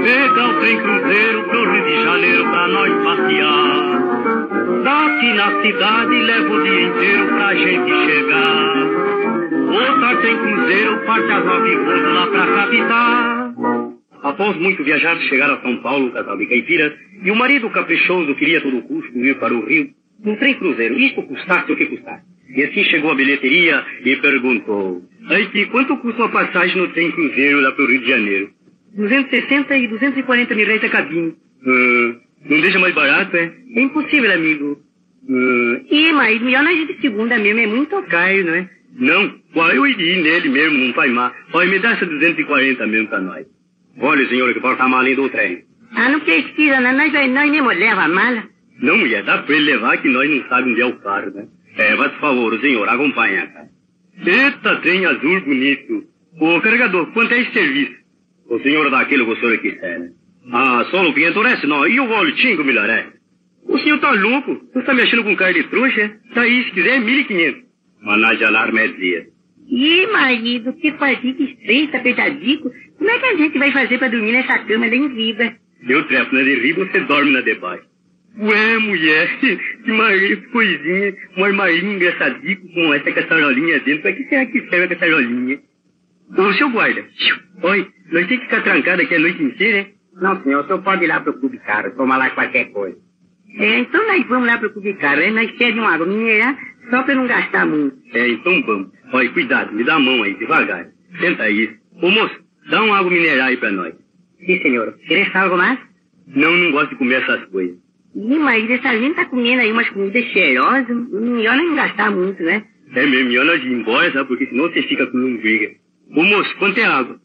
Pega o trem cruzeiro pro Rio de Janeiro pra nós passear. Daqui na cidade leva o dia inteiro pra gente chegar. Outra trem cruzeiro parte às 9h lá pra capital. Após muito viajar, chegaram a São Paulo, casal de caipiras, e o marido caprichoso queria a todo custo ir para o Rio num trem cruzeiro. Isto custasse o que custasse. E assim chegou à bilheteria e perguntou: aí, quanto custa uma passagem no trem cruzeiro lá para o Rio de Janeiro? 260 e 240 mil reais a cabine. Não deixa mais barato, é? É impossível, amigo. Mas melhor nós ir de segunda mesmo, é muito caro, não é? Não, eu iria ir nele mesmo, não faz mal. Olha, me dá essa 240 mesmo pra nós. Olha, senhora, que porta a mala do trem. Não precisa, não, nós mesmo leva a mala. Não, mulher, dá pra ele levar que nós não sabemos onde é o carro, né? Faz favor, senhor, acompanha, cara. Eita, trem azul bonito. Ô, carregador, quanto é esse serviço? O senhor dá aquilo que o senhor quiser, né? Só no pintorece, não. E o voltinho, melhor é? O senhor tá louco? Você tá mexendo com cara de trouxa, é? Tá aí, se quiser, 1.500. Managem de alarme é dia. Marido, que fadiga estreita, apertadico. Como é que a gente vai fazer pra dormir nessa cama de riba? Eu trepo na de riba, você dorme na de baixo. Ué, mulher, que coisinha, um armarinho engraçadico com essa caçarolinha dentro. Pra que será que serve a caçarolinha? Ô, seu guarda, oi, nós temos que ficar trancados aqui a noite inteira, hein? Não, senhor, o senhor pode ir lá pro Clube Caro, tomar lá qualquer coisa. Então nós vamos lá pro Clube Caro, hein? Nós queremos uma água mineral, só pra não gastar muito. Então vamos. Olha, cuidado, me dá a mão aí, devagar. Senta aí. Ô, moço, dá uma água mineral aí pra nós. Sim, senhor. Queres algo mais? Não gosto de comer essas coisas. Mas essa gente tá comendo aí umas comidas cheirosas, melhor não gastar muito, né? É mesmo, melhor nós ir embora, sabe? Porque senão você fica com lombriga. Ô, moço, quanto é água?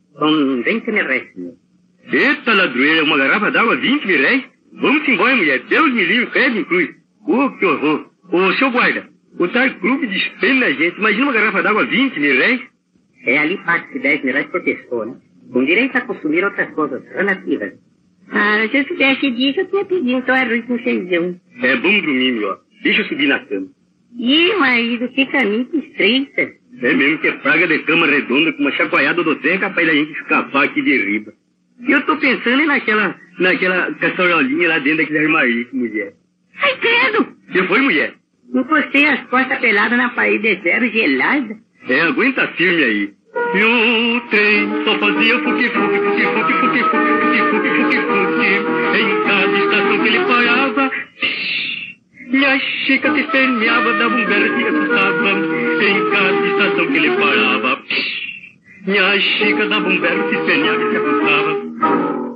São 20 mil reais, senhor. Eita, ladroeira, uma garrafa d'água, 20 mil reais? Vamos embora, mulher. Deus me livre, credo em cruz. Que horror. Ô, seu guarda, o Tar Clube despende a gente. Imagina uma garrafa d'água, 20 mil reais? Ali paga-se 10 mil reais por pessoa, né? Com direito a consumir outras coisas relativas. Se eu soubesse disso, eu tinha pedido então arroz com feijão. Vamos dormir, melhor. Deixa eu subir na cama. Marido, que caminho estreita. É mesmo que é praga de cama redonda com uma chacoalhada do trem capaz da gente escapar aqui de riba. Eu tô pensando naquela caçarolinha lá dentro daquele armário, mulher. Ai, credo! Que foi, mulher? Encostei as costas peladas na parede de zero gelada. Aguenta firme aí. E o trem só fazia fuque-fuque, fuque-fuque, fuque-fuque, fuque-fuque, fuque-fuque. Em cada estação que ele parava, e a Chica se esperneava, dava um berro e assustava. Em cada estação que ele parava, e a Chica dava um berro, se esperneava e se assustava.